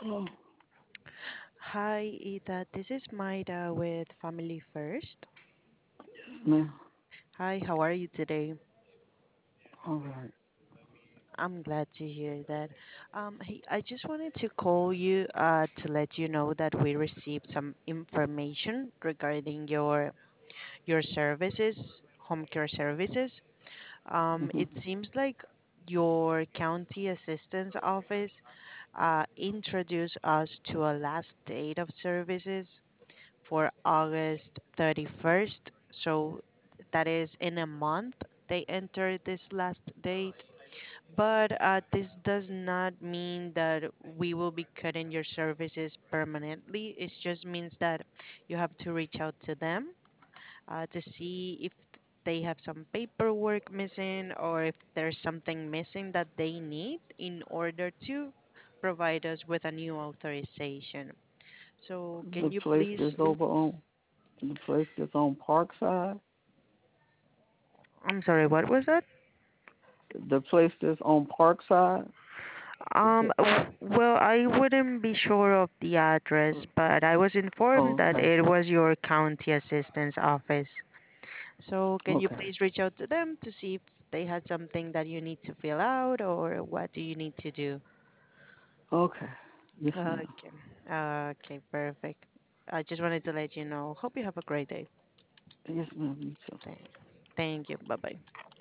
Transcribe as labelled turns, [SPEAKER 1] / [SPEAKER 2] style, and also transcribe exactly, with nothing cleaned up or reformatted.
[SPEAKER 1] Oh,
[SPEAKER 2] Hi, Ida. This is Maida with Family First.
[SPEAKER 1] yes, ma'am.
[SPEAKER 2] Hi, how are you today?
[SPEAKER 1] All right.
[SPEAKER 2] I'm glad to hear that. Um, hey, I just wanted to call you uh, to let you know that we received some information regarding your your services, home care services. Um,
[SPEAKER 1] Mm-hmm.
[SPEAKER 2] it seems like your county assistance office uh, introduced us to a last date of services for August thirty-first. So that is in a month they enter this last date. But uh, this does not mean that we will be cutting your services permanently. It just means that you have to reach out to them uh, to see if they have some paperwork missing or if there's something missing that they need in order to provide us with a new authorization. So,
[SPEAKER 1] The
[SPEAKER 2] can you
[SPEAKER 1] place
[SPEAKER 2] please?
[SPEAKER 1] that's over on the place that's on Parkside.
[SPEAKER 2] I'm sorry, what was that?
[SPEAKER 1] The place that's on Parkside. Is
[SPEAKER 2] Um,
[SPEAKER 1] that?
[SPEAKER 2] w- well, I wouldn't be sure of the address, but I was informed
[SPEAKER 1] Oh,
[SPEAKER 2] that
[SPEAKER 1] okay.
[SPEAKER 2] it was your county assistance office. So, can you
[SPEAKER 1] Okay.
[SPEAKER 2] please reach out to them to see if they had something that you need to fill out or what do you need to do?
[SPEAKER 1] Okay. Yes, ma'am.
[SPEAKER 2] Okay. Okay, perfect. I just wanted to let you know. Hope you have a great day.
[SPEAKER 1] Yes, ma'am. You too.
[SPEAKER 2] Thank, thank you. Bye bye.